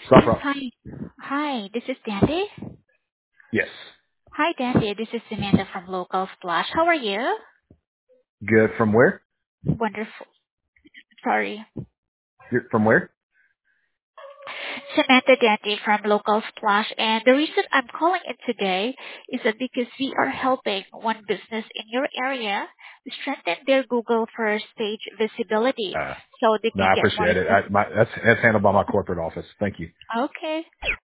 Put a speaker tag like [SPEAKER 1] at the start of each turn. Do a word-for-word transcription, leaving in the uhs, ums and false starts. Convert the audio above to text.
[SPEAKER 1] Safra.
[SPEAKER 2] Hi. Hi, this is Dandy.
[SPEAKER 1] Yes.
[SPEAKER 2] Hi, Dandy. This is Samantha from Local Splash. How are you?
[SPEAKER 1] Good. From where?
[SPEAKER 2] Wonderful. Sorry.
[SPEAKER 1] You're from where?
[SPEAKER 2] Samantha Dandy from Local Splash. And the reason I'm calling in today is that because we are helping one business in your area to strengthen their Google first page visibility
[SPEAKER 1] Uh,
[SPEAKER 2] so they
[SPEAKER 1] no,
[SPEAKER 2] can
[SPEAKER 1] I
[SPEAKER 2] get more.
[SPEAKER 1] appreciate it. I, my, that's that's handled by my corporate office. Thank you.
[SPEAKER 2] Okay.